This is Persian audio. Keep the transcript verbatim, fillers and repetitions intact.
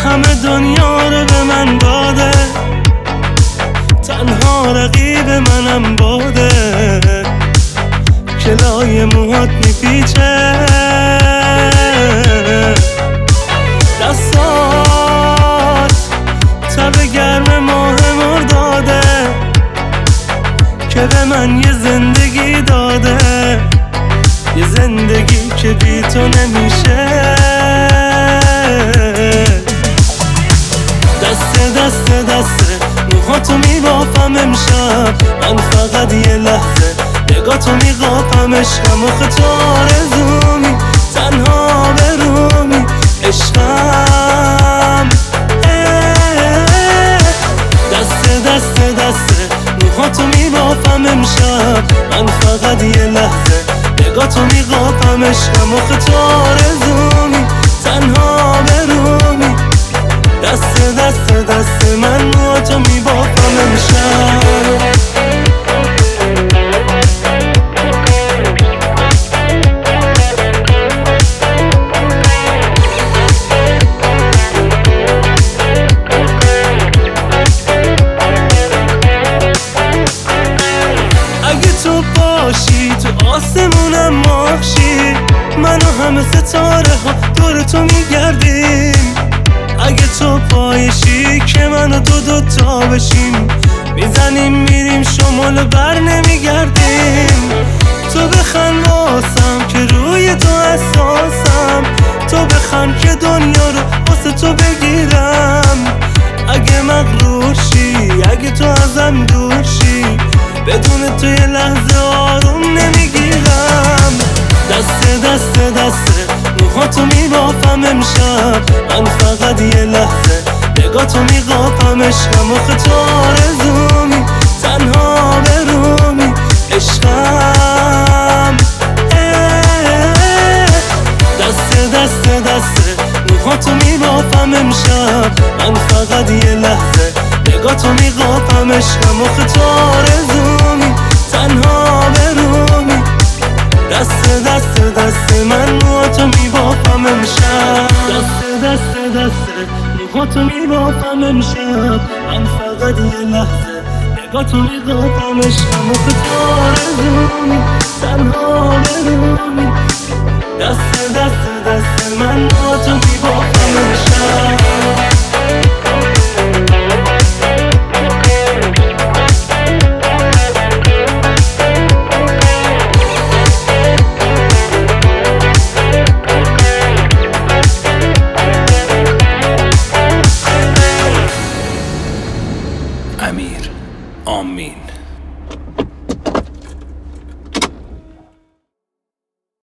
همه دنیا رو به من داده، تنها رقیب منم باده. کلای موهات میپیچه، دستات تب گرم ماه مرداده که به من یه زندگی داده، یه زندگی که بی تو نمیشه. دست دست دست موهاتو میبافم امشب، من فقط یه لحظه نگاهتو میقاپم. عشقم آخه تو آرزومی، تنها برومی عشقم. دست دست دست موهاتو میبافم امشب، من فقط یه لحظه نگاهتو میقاپم. عشقم آخه تو آرزومی، تنها برومی. دست دست دست من موهاتو میبافم امشب. اگه تو باشی تو آسمونم ماهشی، من و همه ستاره ها دور تو میگردیم. اگه تو پایشی که من و دو دوتا بشیم، میزنیم میریم شمال بر نمیگردیم. تو بخند واسم که روی تو اساسم، تو بخند که دنیا رو واسه تو بگیرم. اگه مغرور شی، اگه تو ازم دور شی، بدون تو یه لحظه آروم نمیگیرم. دست دست دست موهاتو میبافم امشب، من فقط یه لحظه نگاهتو میقاپم. عشقم آخه تو آرزومی، تنها برومی عشقم. دست دست دست موهاتو میبافم امشب، من فقط یه لحظه نگاهتو میقاپم. عشقم آخه تو آرزومی، تنها برومی. دست دست دست من موهاتو میبافم امشب، دست دست دست موهاتو میبافم امشب، من فقط یه لحظه نگاهتو میقاپم. عشقم آخه تو آرزومی، تنها برومی. دست دست دست من موهاتو میبافم امشب. امیر آمین.